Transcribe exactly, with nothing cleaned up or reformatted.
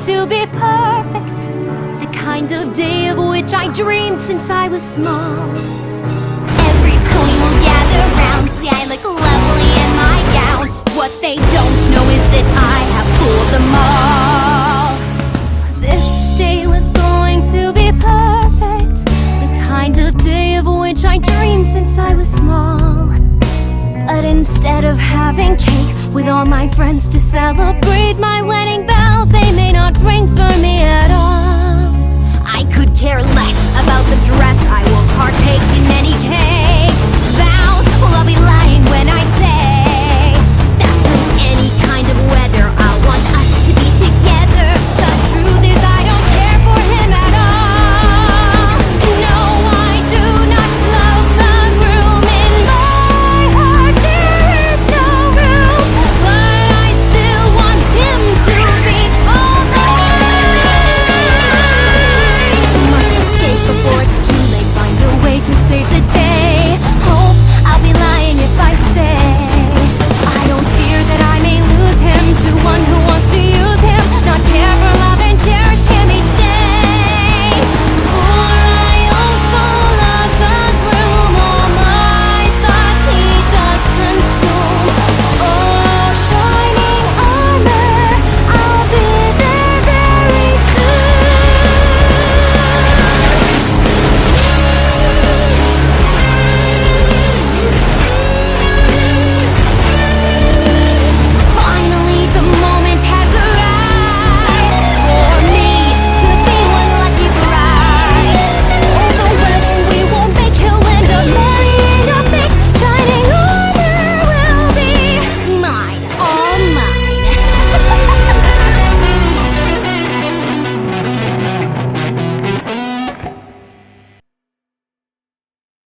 to be perfect, the kind of day of which I dreamed since I was small. Every pony will gather round, see I look lovely in my gown. What they don't know is that I have fooled them all. This day was going to be perfect, the kind of day of which I dreamed since I was small. But instead of having cake with all my friends to celebrate my wedding bells, they may not ring for me at all.